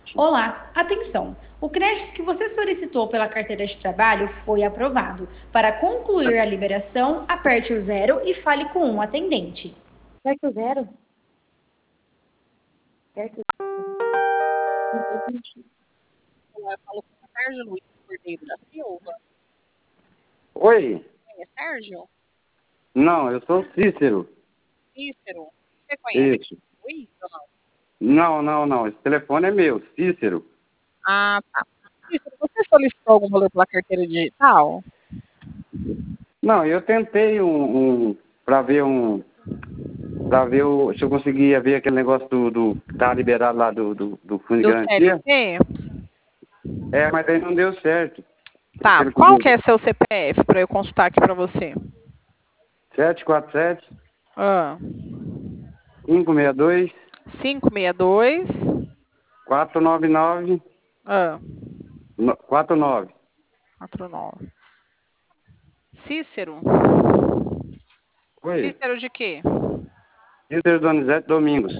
Olá, atenção! O crédito que você solicitou pela carteira de trabalho foi aprovado. Para concluir a liberação, aperte o zero e fale com um atendente. Aperte o zero. Aperte o Eu falo com o Sérgio Luiz Cordeiro da Silva. Oi? É Sérgio? Não, eu sou Cícero. Cícero? Você conhece Isso. o Luiz ou não? Não. Esse telefone é meu, Cícero. Ah, tá. Cícero, você solicitou algum valor pela carteira digital? Não, eu tentei se eu conseguia ver aquele negócio que tá liberado lá do fundo de Do garantia. CLT? Mas aí não deu certo. Tá, Aquele qual que é seu CPF para eu consultar aqui para você? 747 Ah, 562 562. 499 Ah, 49. 49. Cícero? Oi? Cícero de quê? Cícero Donizete Domingos.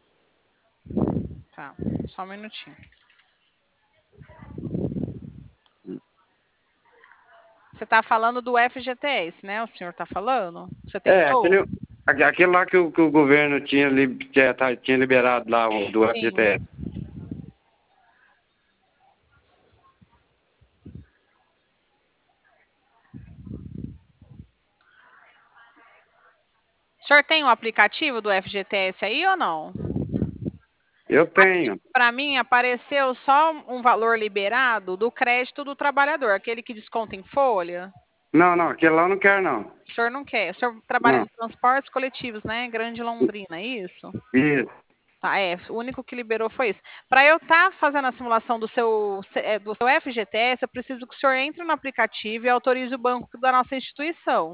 Tá, só um minutinho. Você está falando do FGTS, né? O senhor está falando? Você tentou? Aquele lá que o governo tinha liberado lá, do Sim. FGTS. O senhor tem o aplicativo do FGTS aí ou não? Eu tenho. Para mim, apareceu só um valor liberado do crédito do trabalhador, aquele que desconta em folha. Não, aquele lá eu não quero, não. O senhor não quer? O senhor trabalha Não. nos transportes coletivos, né? Grande Londrina, é isso? Isso. Tá, o único que liberou foi isso. Para eu estar fazendo a simulação do seu FGTS, eu preciso que o senhor entre no aplicativo e autorize o banco da nossa instituição.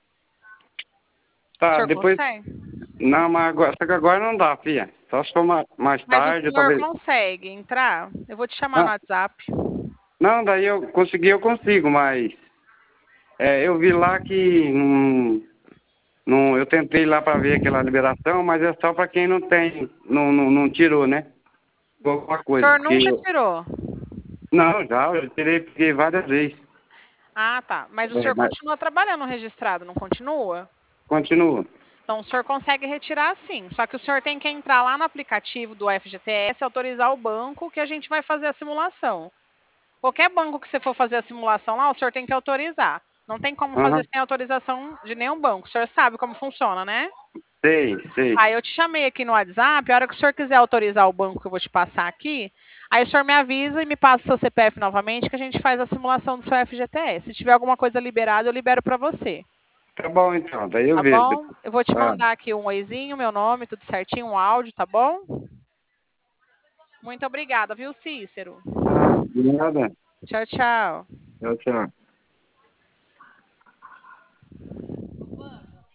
O Tá, senhor depois. consegue? Não, mas só que agora não dá, filha. Só se for mais Mas o tarde, senhor talvez. consegue entrar? Eu vou te chamar no WhatsApp. Não, daí eu consigo, mas. Eu vi lá que. Não, eu tentei lá para ver aquela liberação, mas é só para quem não tem. Não tirou, né? Alguma O coisa. senhor nunca tirou? Não, eu peguei várias vezes. Ah, tá. Mas o senhor Mas continua trabalhando registrado, não continua? continua. Então, o senhor consegue retirar sim. Só que o senhor tem que entrar lá no aplicativo do FGTS, autorizar o banco que a gente vai fazer a simulação. Qualquer banco que você for fazer a simulação lá, o senhor tem que autorizar. Não tem como fazer Aham. sem autorização de nenhum banco. O senhor sabe como funciona, né? Sei. Aí eu te chamei aqui no WhatsApp, a hora que o senhor quiser autorizar o banco que eu vou te passar aqui, aí o senhor me avisa e me passa o seu CPF novamente, que a gente faz a simulação do seu FGTS. Se tiver alguma coisa liberada, eu libero para você. Tá bom, então. Daí eu Tá vejo bom? depois. Eu vou te Tá. mandar aqui um oizinho, meu nome, tudo certinho, um áudio, tá bom? Muito obrigada, viu, Cícero? Ah, de nada. Tchau, tchau. Tchau.